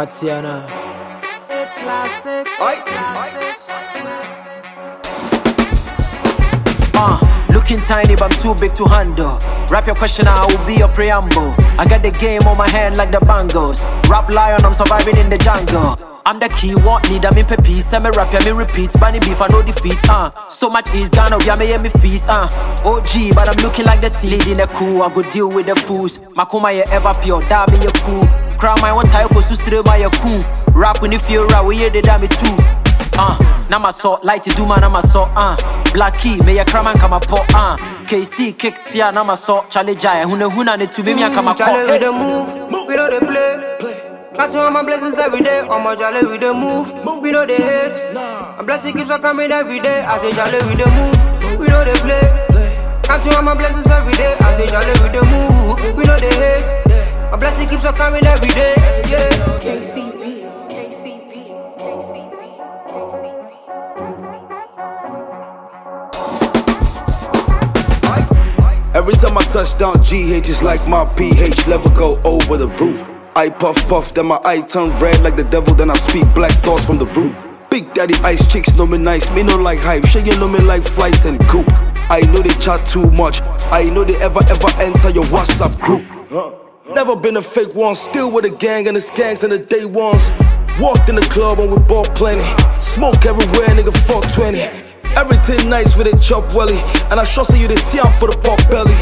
Watiana. Classic. Looking tiny but I'm too big to handle. Rap your question, I will be your preamble. I got the game on my hand like the bangles. Rap lion, I'm surviving in the jungle. I'm the key, want lead, I'm in peace. I'm a rap, yeah, me repeats. Bunny beef, I know defeat, So much is gonna be, me me feast, OG, but I'm looking like the tea. Leading the cool, I go deal with the fools. Makuma, you ever pure, da be your cool. Crown my one time, go to my cool. Rap when you feel right, we hear the damn too. Now my sort, light to do man, I'm a sort, Black key, may a cram and come up, KC, kick tia, now my sort, Charlie Jai, who need to be me and come up. Charlie with the move, we know they play. Catch all my blessings every day, all my jolly with the move, we know they hate. A blessing keeps on coming every day, I say jolly with the move, we know they play. Catch all my blessings every day, I say jolly with the move, we know they hate. A blessing keeps on coming every day, yeah. KCP. Every time I touch down GH, it's like my pH level go over the roof. I puff, then my eye turn red like the devil, then I speak black thoughts from the root. Big daddy ice chicks know me nice, me no like hype, shit you know me like flights and coop. I know they chat too much, I know they ever enter your WhatsApp group. Never been a fake one, still with a gang and it's gangs and the day ones. Walked in the club and we bought plenty, smoke everywhere, nigga 420. Everything nice with a chop welly, and I trust you to see I'm for the pop belly.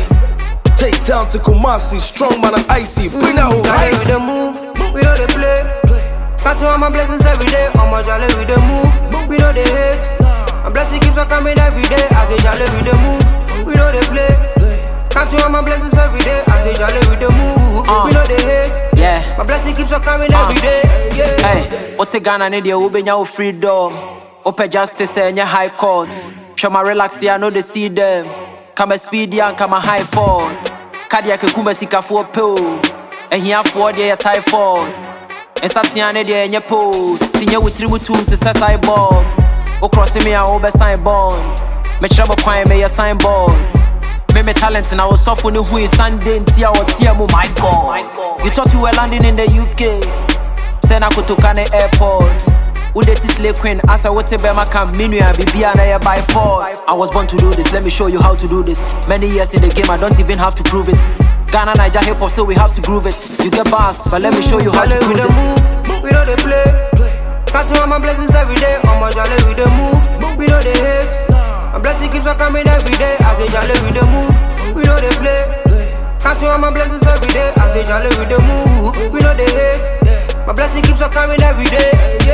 J-Town to Kumasi, strong man and icy, bring that whole hype. With the move, we know they play. Catch all my blessings every day, all my jolly with the move, we know they hate. A blessing keeps on coming every day, I say jolly with the move, we know they play. Catch all my blessings every day, I say jolly with the move, we know they hate. Yeah, my blessing keeps on coming every day, yeah. Hey, what's a Ghana need you, Ubenya freedom. Open justice and your high court. Show my relax here, I know they see them. Come a speedy and come a high fall. Cardiac kumba sika for pill. And here for the typhoid. And Satiana de and your pole. Senior with Tributum to set I ball. O crossing me, I over sign bond. Me trouble crime, may a sign ball. Me talent and I was soft when you who is Sunday and Tia or Tia, my God. You thought you were landing in the UK. Send I could to Kane Airport. Udeti slay queen, as I would say Bema come minu and be by force. I was born to do this, let me show you how to do this. Many years in the game, I don't even have to prove it. Ghana, Niger, hip hop, so we have to groove it. You get bars, but let me show you how to cruise it. Move, we know they play. Catch all my blessings every day, all my jolly with the move, we know they hate. A blessing keeps on coming every day, I say jolly with the move, we know they play. Catch all my blessings every day, I say jolly with the move, we know they hate. My blessing keeps on coming every day, yeah.